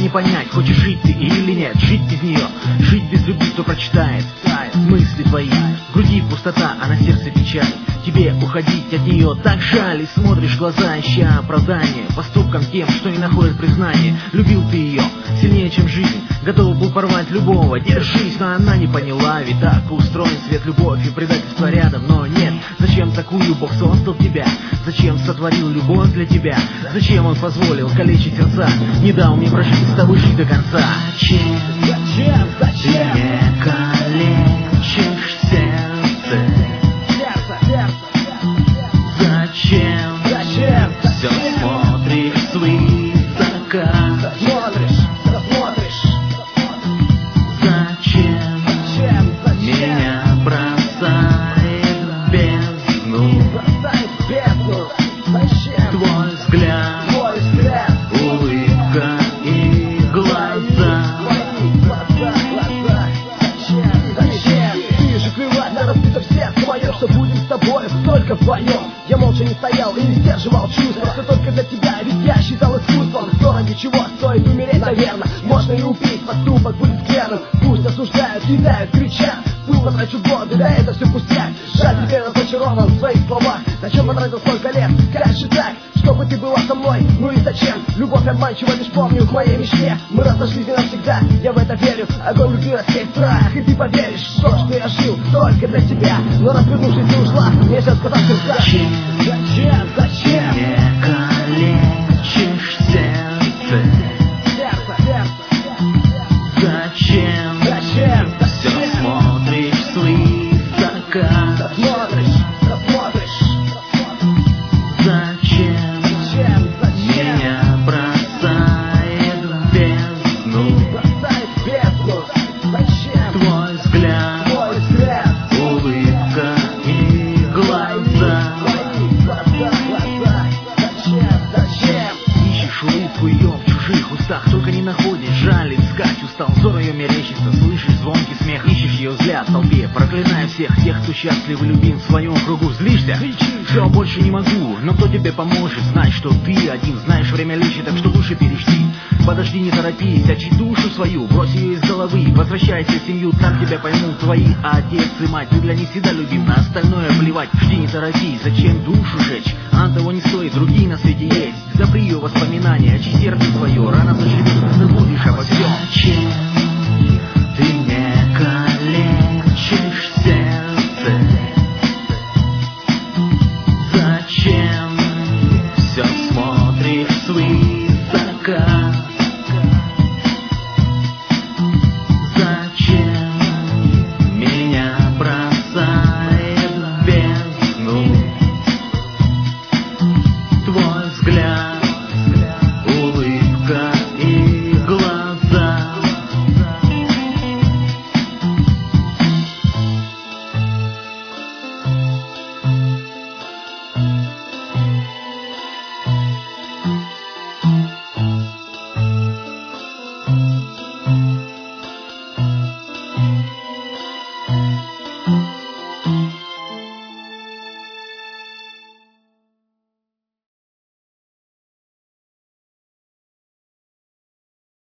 не понять, хочешь жить ты или нет. Жить без нее, жить без любви, кто прочитает мысли твои. В груди пустота, а на сердце печаль. Тебе уходить от нее так жаль. И смотришь в глаза, ища оправдание поступкам тем, что не находят признания. Любил ты ее сильнее, чем жизнь, готов был порвать любого. Держись, но она не поняла, ведь так устроен свет, любовь и предательство рядом. Но нет, зачем такую Бог создал тебя? Зачем сотворил любовь для тебя? Зачем он позволил калечить сердца? Не дал мне прожить с тобой жить до конца. Зачем ты не калечишь сердце? Зачем все смотришь свысока? Зачем меня бросает в бездну? Твой взгляд, улыбка и глаза. Ты же плевать на разбито все свое, что будем с тобой только вдвоем. Я молча не стоял и не сдерживал чувства. Все только для тебя, ведь я считал искусством. Все ради чего стоит умереть, наверное. Можно и убить, поступок будет скверным. Пусть осуждают, кидают, кричат. Пусть потрачу годы, да это все пустяк. Жаль, теперь разочарован в своих словах. Зачем потратил столько лет, как же так? Чтобы ты была со мной, ну и зачем? Любовь обманчива, лишь помню в моей мечте. Мы разошлись не навсегда, я в это верю. Огонь любви рассеет страх, и ты поверишь, что я жил только для тебя. Но развернувшись, ты ушла, мне сейчас сказать сердца. Зачем не калечишь сердце? Зачем все смотришь свысока? Зачем меня бросает в бездну? Твой взгляд, улыбка и глаза. Ищешь улыбку ее в чужих устах, только не находишь, жаль, искать устал. Взор ее мерещится, слышишь звонкий смех. Ищешь ее взгляд в толпе, проклиная всех тех, кто счастлив и любим в своем кругу. Злишься? Все, больше не могу, но кто тебе поможет? Знай, что ты один, знаешь, время лечит, так что лучше пережди. Подожди, не торопись, очи душу свою, брось ее из головы. Возвращайся в семью, там тебя поймут твои отец и мать. Ты для них всегда любим, на остальное плевать. Жди, не торопись, зачем душу жечь? Она того не стоит, другие на свете есть. Запри ее воспоминания, очи сердце свое, рано заживет, забудешь обо всем.